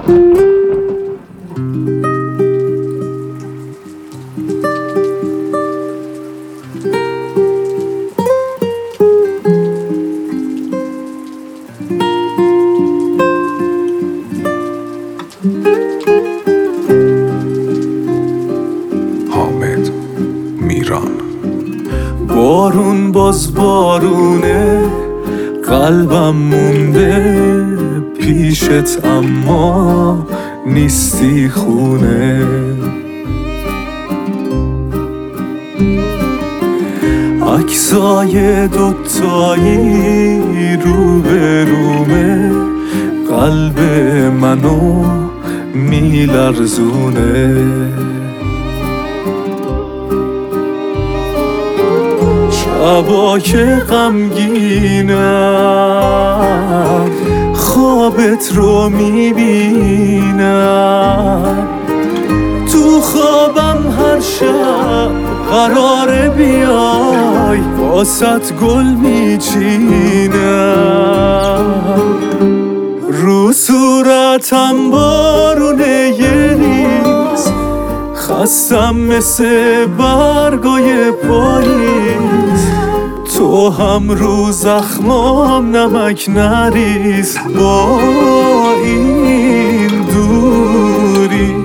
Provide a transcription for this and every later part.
حامد میران. بارون باز بارونه، قلبم مونده پیشت اما نیستی خونه. عکسای دوتایی رو به رومه، قلب منو میلرزونه. شبا که غمگینم خوابت رو میبینم، تو خوابم هر شب قراره بیای واسط گل میچینم. رو صورتم بارونه یه ریز، خستم مثل برگای پاییز. تو هم رو زخمام نمک نریز با این دوری.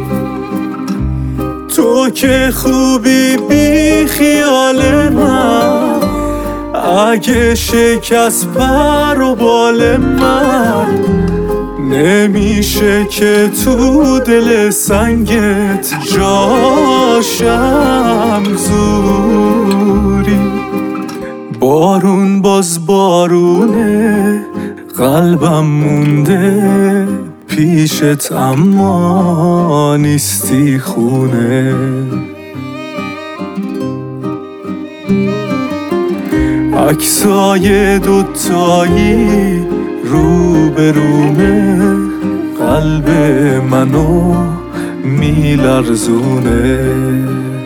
تو که خوبی بی خیال من، اگه شکست پر و بال من، نمیشه که تو دل سنگت جاشم زوری. بارون باز بارونه، قلبم مونده پیشت اما نیستی خونه. عکسای دوتایی رو به رومه، قلب منو میلرزونه.